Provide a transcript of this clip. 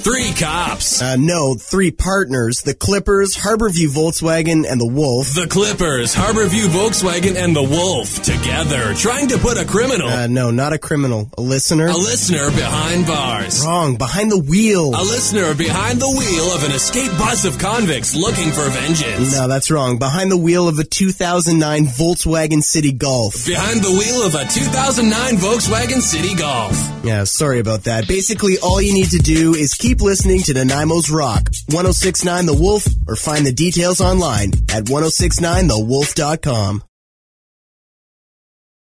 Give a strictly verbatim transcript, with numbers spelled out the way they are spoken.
Three cops. Uh, no, three partners. The Clippers, Harborview Volkswagen, and the Wolf. The Clippers, Harborview Volkswagen, and the Wolf. Together, trying to put a criminal. Uh, no, not a criminal. A listener. A listener behind bars. Wrong. Behind the wheel. A listener behind the wheel of an escaped bus of convicts looking for vengeance. No, that's wrong. Behind the wheel of a two thousand nine Volkswagen City Golf. Behind the wheel of a two thousand nine Volkswagen City Golf. Yeah, sorry about that. Basically, all you need to do is keep listening to Nanaimo's Rock, ten sixty-nine The Wolf, or find the details online at ten sixty-nine the wolf dot com.